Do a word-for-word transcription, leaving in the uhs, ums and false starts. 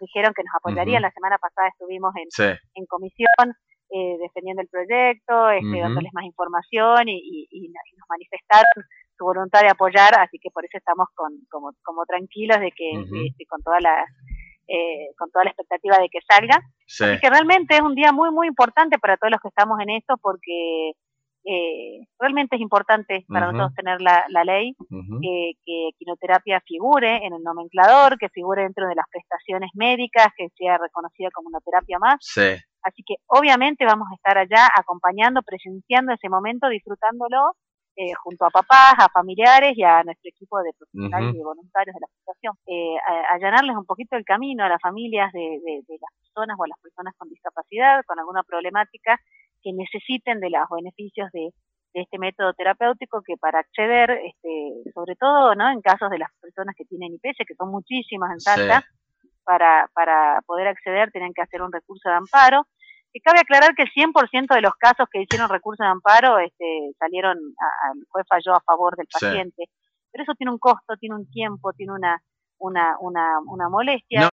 dijeron que nos apoyarían. Uh-huh. La semana pasada estuvimos en, Sí. en comisión eh, defendiendo el proyecto, este, Uh-huh. dándoles más información y, y, y nos manifestaron su voluntad de apoyar, así que por eso estamos con, como, como tranquilos de que Uh-huh. este, con toda la eh, con toda la expectativa de que salga. Sí. Así que realmente es un día muy muy importante para todos los que estamos en esto, porque eh, realmente es importante para uh-huh. nosotros tener la, la ley, Uh-huh. que, que quimioterapia figure en el nomenclador, que figure dentro de las prestaciones médicas, que sea reconocida como una terapia más. Sí. Así que obviamente vamos a estar allá acompañando, presenciando ese momento, disfrutándolo, eh, junto a papás, a familiares y a nuestro equipo de profesionales uh-huh. y de voluntarios de la fundación. Eh, a, allanarles un poquito el camino a las familias de, de, de las personas o a las personas con discapacidad, con alguna problemática, que necesiten de los beneficios de, de este método terapéutico, que para acceder, este, sobre todo, ¿no?, en casos de las personas que tienen I P S, que son muchísimas en Salta, sí. para, para poder acceder tienen que hacer un recurso de amparo. Y cabe aclarar que el cien por ciento de los casos que hicieron recurso de amparo este, salieron, a, el juez falló a favor del paciente. Sí. Pero eso tiene un costo, tiene un tiempo, tiene una, una, una, una molestia. No.